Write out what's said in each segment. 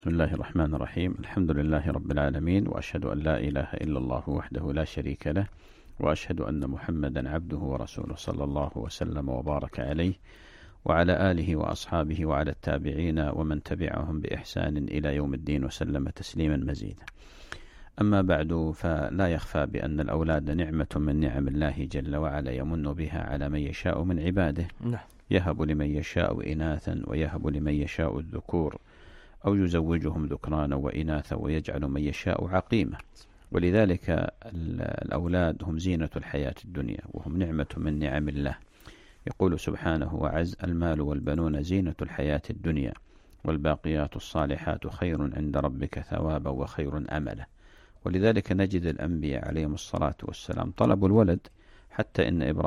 بسم الله الرحمن الرحيم. الحمد لله رب العالمين، وأشهد أن لا إله إلا الله وحده لا شريك له، وأشهد أن محمدا عبده ورسوله صلى الله وسلم وبارك عليه وعلى آله وأصحابه وعلى التابعين ومن تبعهم بإحسان إلى يوم الدين وسلم تسليما مزيدا. أما بعد، فلا يخفى بأن الأولاد نعمة من نعم الله جل وعلا يمن بها على من يشاء من عباده، يهب لمن يشاء إناثا ويهب لمن يشاء الذكور، أو يزوجهم ذكرانا وإناثا ويجعل من يشاء عقيما. ولذلك الأولاد هم زينة الحياة الدنيا، وهم نعمة من نعم الله. يقول سبحانه وعز: المال والبنون زينة الحياة الدنيا والباقيات الصالحات خير عند ربك ثوابا وخير أملا. ولذلك نجد الأنبياء عليهم الصلاة والسلام طلبوا الولد، حتى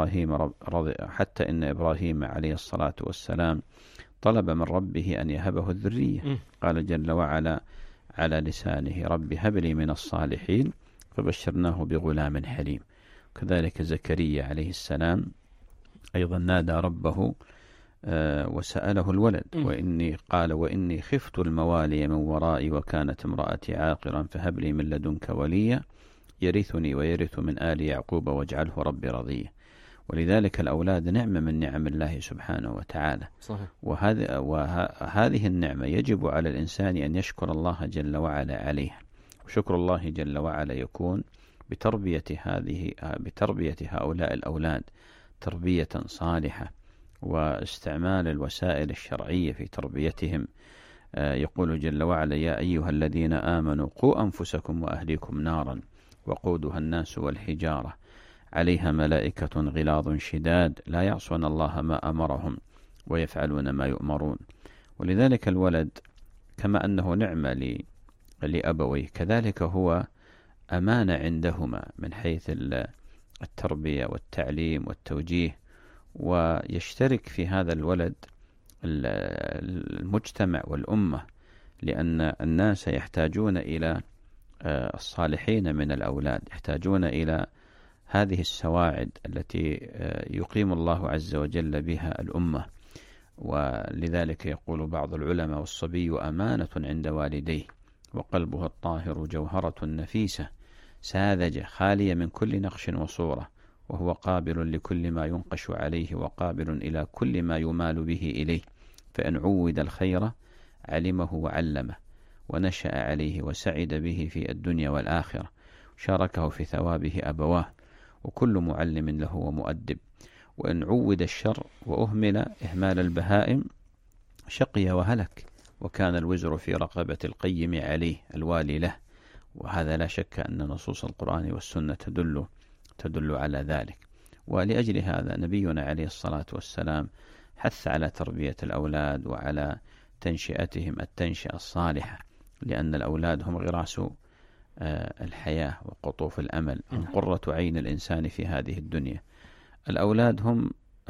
إن إبراهيم عليه الصلاة والسلام طلب من ربه أن يهبه الذرية. قال جل وعلا على لسانه: رب هب لي من الصالحين، فبشرناه بغلام حليم. كذلك زكريا عليه السلام أيضا نادى ربه وسأله الولد، وإني خفت الموالي من ورائي وكانت امرأتي عاقرا فهب لي من لدنك وليا يرثني ويرث من آل يعقوب واجعله ربي رضيا. ولذلك الأولاد نعمة من نعم الله سبحانه وتعالى. صحيح. وهذه النعمة يجب على الإنسان أن يشكر الله جل وعلا عليها، وشكر الله جل وعلا يكون بتربية هؤلاء الأولاد تربية صالحة، واستعمال الوسائل الشرعية في تربيتهم. يقول جل وعلا: يا أيها الذين آمنوا قوا أنفسكم وأهليكم نارا وقودها الناس والحجارة عليها ملائكة غلاظ شداد لا يعصون الله ما أمرهم ويفعلون ما يؤمرون. ولذلك الولد كما أنه نعمة لأبويه، كذلك هو أمانة عندهما من حيث التربية والتعليم والتوجيه. ويشترك في هذا الولد المجتمع والأمة، لأن الناس يحتاجون إلى الصالحين من الأولاد، يحتاجون إلى هذه السواعد التي يقيم الله عز وجل بها الأمة. ولذلك يقول بعض العلماء: والصبي أمانة عند والديه وقلبه الطاهر جوهرة نفيسة ساذجة خالية من كل نقش وصورة، وهو قابل لكل ما ينقش عليه وقابل إلى كل ما يمال به إليه، فإن عود الخير علمه وعلمه ونشأ عليه وسعد به في الدنيا والآخرة، شاركه في ثوابه أبواه، وكل معلم له ومؤدب. وإن عود الشر وأهمل إهمال البهائم شقي وهلك، وكان الوزر في رقبة القيم عليه الوالي له. وهذا لا شك أن نصوص القرآن والسنة تدل على ذلك. ولأجل هذا نبينا عليه الصلاة والسلام حث على تربية الأولاد وعلى تنشئتهم التنشئة الصالحة، لأن الأولاد هم غراس الحياة وقطوف الأمل، هم قرة عين الإنسان في هذه الدنيا. الأولاد هم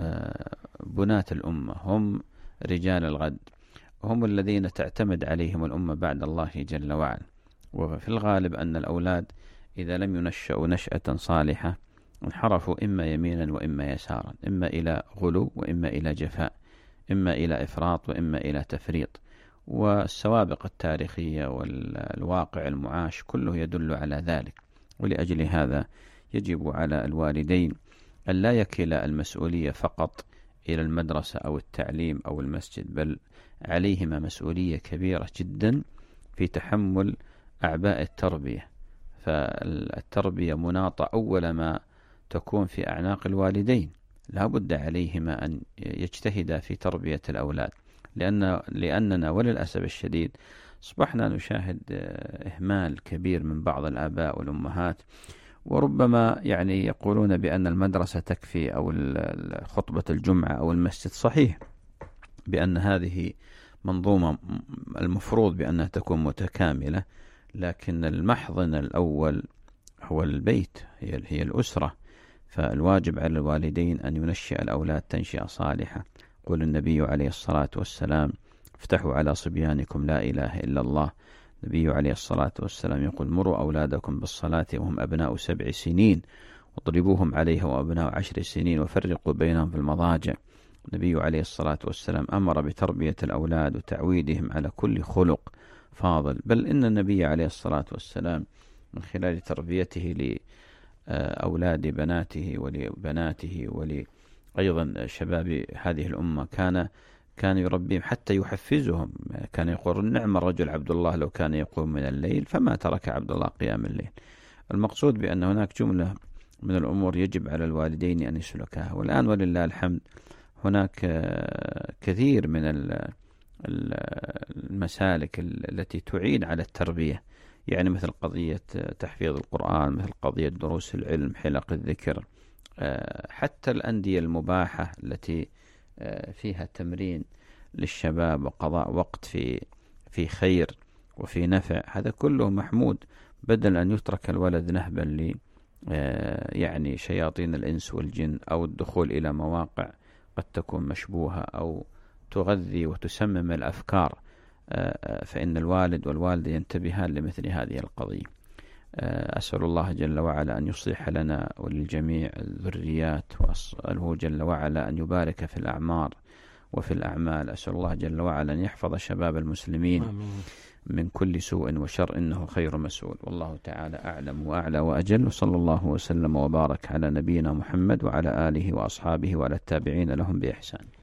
بناة الأمة، هم رجال الغد، هم الذين تعتمد عليهم الأمة بعد الله جل وعلا. وفي الغالب أن الأولاد إذا لم ينشأوا نشأة صالحة انحرفوا إما يمينا وإما يسارا، إما إلى غلو وإما إلى جفاء، إما إلى إفراط وإما إلى تفريط. والسوابق التاريخية والواقع المعاش كله يدل على ذلك. ولأجل هذا يجب على الوالدين أن لا يكلا المسؤولية فقط إلى المدرسة أو التعليم أو المسجد، بل عليهما مسؤولية كبيرة جدا في تحمل أعباء التربية. فالتربية مناطة أول ما تكون في أعناق الوالدين، لا بد عليهما أن يجتهدا في تربية الأولاد، لأننا وللأسف الشديد أصبحنا نشاهد إهمال كبير من بعض الآباء والأمهات، وربما يقولون بأن المدرسة تكفي أو خطبة الجمعة أو المسجد. صحيح بأن هذه منظومة المفروض بأنها تكون متكاملة، لكن المحضن الأول هو البيت، هي الأسرة. فالواجب على الوالدين أن ينشئ الأولاد تنشئة صالحة. قال النبي عليه الصلاة والسلام: افتحوا على صبيانكم لا إله إلا الله. النبي عليه الصلاة والسلام يقول: مروا أولادكم بالصلاة وهم أبناء 7 سنين واضربوهم عليها وأبناء 10 سنين وفرقوا بينهم في المضاجع. النبي عليه الصلاة والسلام أمر بتربية الأولاد وتعويدهم على كل خلق، فاضل. بل إن النبي عليه الصلاة والسلام من خلال تربيته لأولاد بناته ولبناته ولأيضا شباب هذه الأمة كان يربيهم حتى يحفزهم. كان يقول: نعم الرجل عبد الله لو كان يقوم من الليل فما ترك عبد الله قيام الليل. المقصود بأن هناك جملة من الأمور يجب على الوالدين أن يسلكها. والآن ولله الحمد هناك كثير من المسالك التي تعين على التربية، يعني مثل قضية تحفيظ القرآن، مثل قضية دروس العلم، حلق الذكر، حتى الأندية المباحة التي فيها تمرين للشباب وقضاء وقت في خير وفي نفع. هذا كله محمود، بدل أن يترك الولد نهبا يعني شياطين الإنس والجن، أو الدخول إلى مواقع قد تكون مشبوهة أو تغذي وتسمم الأفكار. فإن الوالد والوالدة ينتبهان لمثل هذه القضية. أسأل الله جل وعلا أن يصلح لنا وللجميع الذريات، وأسأله جل وعلا أن يبارك في الأعمار وفي الأعمال. أسأل الله جل وعلا أن يحفظ شباب المسلمين من كل سوء وشر، إنه خير مسؤول. والله تعالى أعلم وأعلى وأجل، وصلى الله وسلم وبارك على نبينا محمد وعلى آله وأصحابه وعلى التابعين لهم بإحسان.